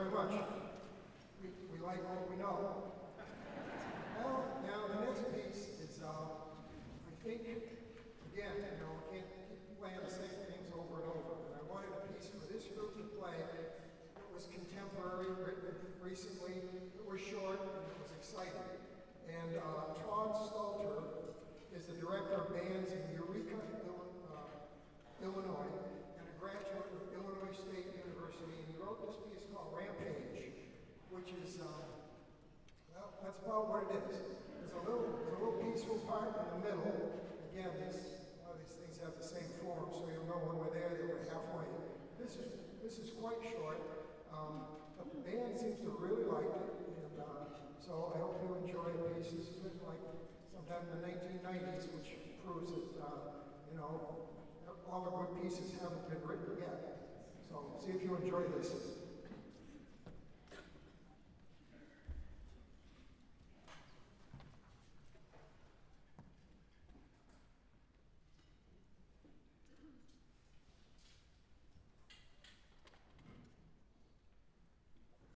very much. We like what we know. Well, now the next piece is, I think, again, we can't keep playing the same things over and over. And I wanted a piece for this group to play that was contemporary, written recently. It was short and it was exciting. And Todd Stalter is the director of bands in Eureka, Illinois, and a graduate of Illinois State University. And he wrote this piece called Rampage, which is, well, that's about what it is. There's a little peaceful part in the middle. Again, a lot of these things have the same form, so you'll know when we're there that we're halfway. This is quite short, but the band seems to really like it, and so I hope you enjoy the piece. This is written like sometime in the 1990s, which proves that all the good pieces haven't been written yet. So see if you enjoy this.